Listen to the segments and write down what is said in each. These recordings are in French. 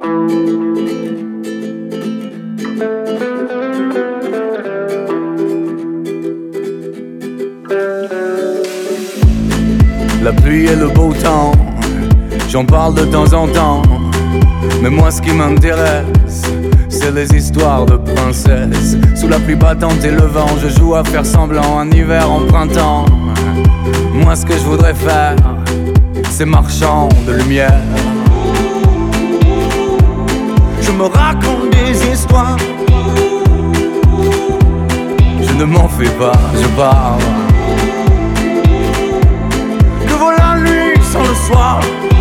La pluie et le beau temps, j'en parle de temps en temps. Mais moi ce qui m'intéresse, c'est les histoires de princesses. Sous la pluie battante et le vent, je joue à faire semblant, en hiver, en printemps. Moi ce que je voudrais faire, c'est marchand de lumière. Je me raconte des histoires, je ne m'en fais pas, je parle. Que vaut la nuit sans le soir?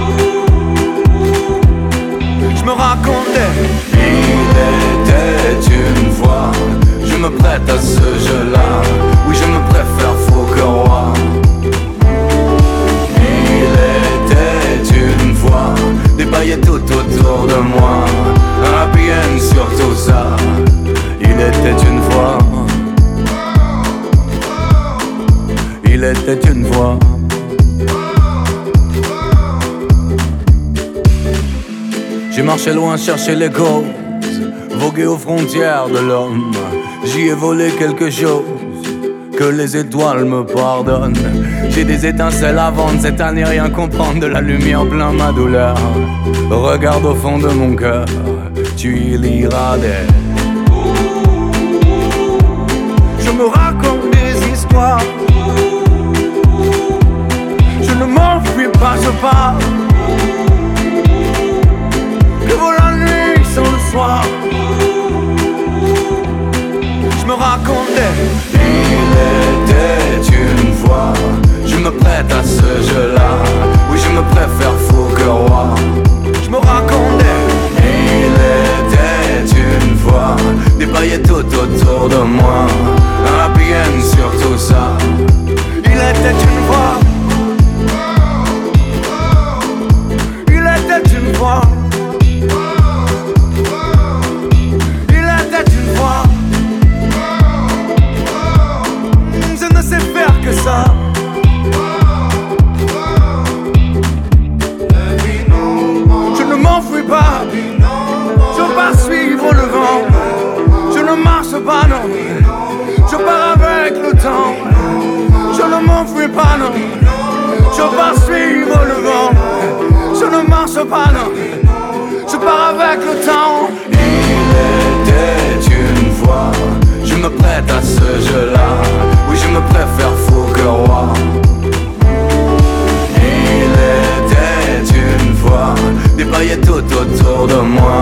Je me racontais. Il était une fois, je me prête à ce jeu-là. Oui, je me préfère faux que roi. Il était une fois, des paillettes tout autour de moi. Un happy end sur tout ça. Il était une fois. Il était une fois. J'ai marché loin chercher les causes, vogué aux frontières de l'homme. J'y ai volé quelque chose, que les étoiles me pardonnent. J'ai des étincelles à vendre, c'est à n'y rien comprendre. De la lumière plein ma douleur. Regarde au fond de mon cœur, tu y liras des. Je me raconte des histoires, je ne m'enfuis pas, je parle. Que vaut la nuit sans le soir? Je me racontais. Il était une fois, je me prête à ce jeu-là. Oui, je me préfère faux que roi. Je me racontais. Il était une fois, des paillettes tout autour de moi. Un happy end sur tout ça. Il était une fois. Il était une fois. Je ne sais faire que ça. Je ne m'enfuis pas, je pars suivre le vent. Je ne marche pas, non, je pars avec le temps. Je ne m'enfuis pas, non, je pars suivre le vent. Je ne marche pas, non, je pars avec le temps. Il était une fois, je me prête à ce jeu-là. Oui, je me préfère faux que roi. Il était une fois, des paillettes tout autour de moi.